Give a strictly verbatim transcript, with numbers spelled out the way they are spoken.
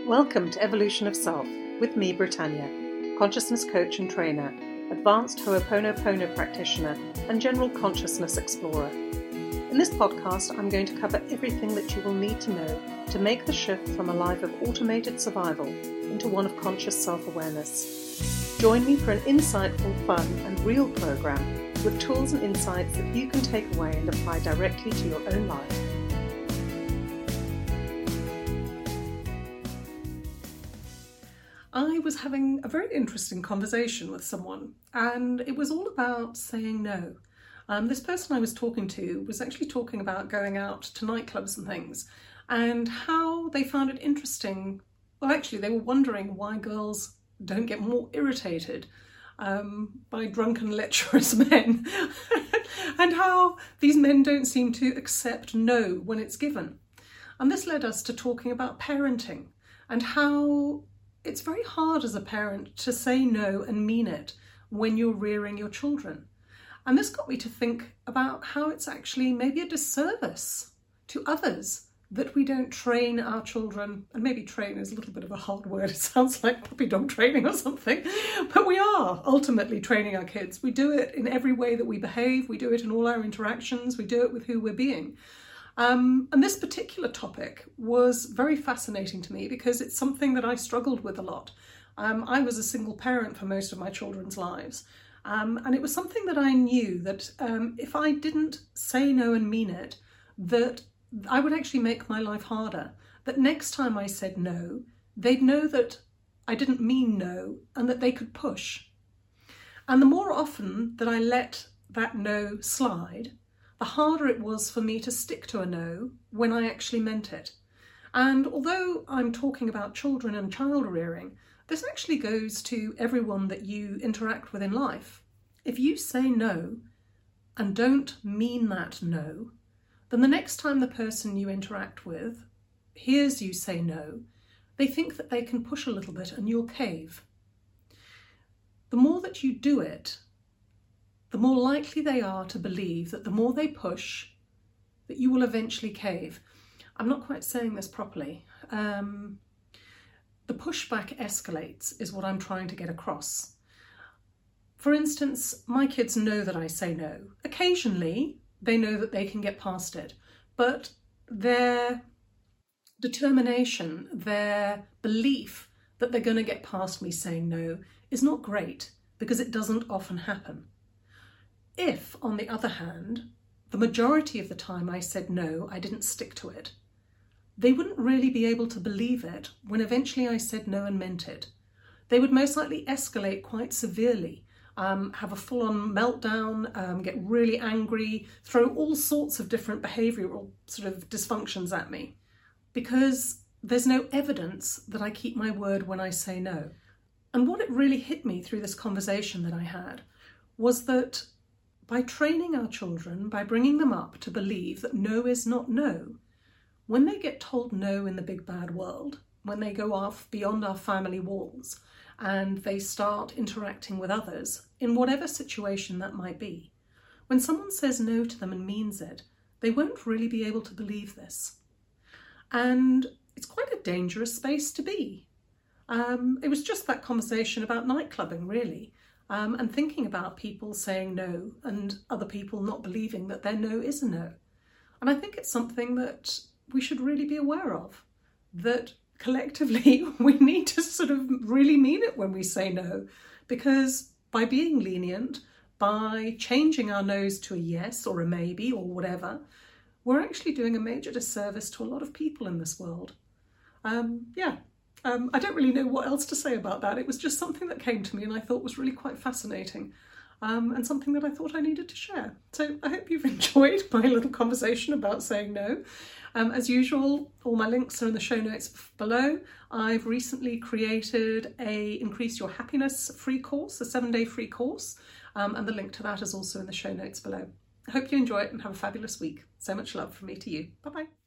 Welcome to Evolution of Self with me, Britannia, consciousness coach and trainer, advanced Ho'oponopono practitioner, and general consciousness explorer. In this podcast, I'm going to cover everything that you will need to know to make the shift from a life of automated survival into one of conscious self-awareness. Join me for an insightful, fun, and real program with tools and insights that you can take away and apply directly to your own life. I was having a very interesting conversation with someone, and it was all about saying no. Um, this person I was talking to was actually talking about going out to nightclubs and things, and how they found it interesting. Well, actually, they were wondering why girls don't get more irritated um, by drunken, lecherous men, and how these men don't seem to accept no when it's given. And this led us to talking about parenting and how it's very hard as a parent to say no and mean it when you're rearing your children. And this got me to think about how it's actually maybe a disservice to others that we don't train our children, and maybe train is a little bit of a hard word, it sounds like puppy dog training or something, but we are ultimately training our kids. We do it in every way that we behave, we do it in all our interactions, we do it with who we're being. Um, and this particular topic was very fascinating to me because it's something that I struggled with a lot. Um, I was a single parent for most of my children's lives. Um, and it was something that I knew that um, if I didn't say no and mean it, that I would actually make my life harder. That next time I said no, they'd know that I didn't mean no and that they could push. And the more often that I let that no slide, the harder it was for me to stick to a no when I actually meant it. And although I'm talking about children and child rearing, this actually goes to everyone that you interact with in life. If you say no and don't mean that no, then the next time the person you interact with hears you say no, they think that they can push a little bit and you'll cave. The more that you do it, the more likely they are to believe that the more they push, that you will eventually cave. I'm not quite saying this properly. Um, the pushback escalates is what I'm trying to get across. For instance, my kids know that I say no. Occasionally, they know that they can get past it, but their determination, their belief that they're going to get past me saying no is not great because it doesn't often happen. If, on the other hand, the majority of the time I said no, I didn't stick to it, they wouldn't really be able to believe it when eventually I said no and meant it. They would most likely escalate quite severely, um, have a full-on meltdown, um, get really angry, throw all sorts of different behavioural sort of dysfunctions at me, because there's no evidence that I keep my word when I say no. And what it really hit me through this conversation that I had was that by training our children, by bringing them up to believe that no is not no, when they get told no in the big bad world, when they go off beyond our family walls and they start interacting with others in whatever situation that might be, when someone says no to them and means it, they won't really be able to believe this. And it's quite a dangerous space to be. Um, it was just that conversation about nightclubbing, really. Um, and thinking about people saying no and other people not believing that their no is a no. And I think it's something that we should really be aware of, that collectively we need to sort of really mean it when we say no, because by being lenient, by changing our no's to a yes or a maybe or whatever, we're actually doing a major disservice to a lot of people in this world. Um, yeah. Um, I don't really know what else to say about that. It was just something that came to me and I thought was really quite fascinating, um, and something that I thought I needed to share. So I hope you've enjoyed my little conversation about saying no. Um, as usual, all my links are in the show notes below. I've recently created a Increase Your Happiness free course, a seven-day free course, um, and the link to that is also in the show notes below. I hope you enjoy it and have a fabulous week. So much love from me to you. Bye-bye.